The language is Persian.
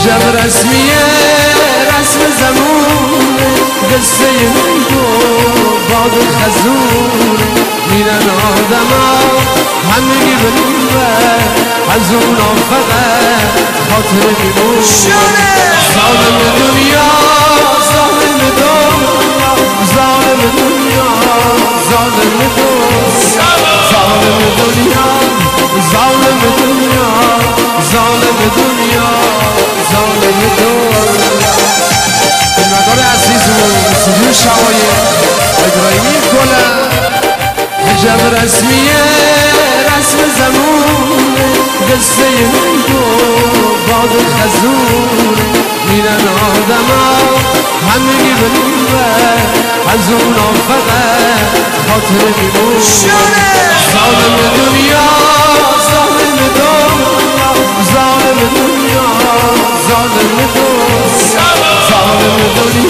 عجب رسمیه رسم زمون قصه تو باد خزون میرن آدم ها همگی بلوه از اونا فقط خاطر میمون ظالم دنیا ظالم دنیا ظالم دنیا ظالم دنیا ظالم دنیا ظالم دنیا ظالم دنیا ظالم دنیا مدار عزیزمون سجون شقایق ابراهیمی گلم عجب رسمیه رسم زمون قصه تو باد خزون میرن آدم ها همگی بلوه از اونا فقط خاطر میمون ظالم دنیا ظالم دنیا ظالم دنیا ظالم دنیا ظالم دنیا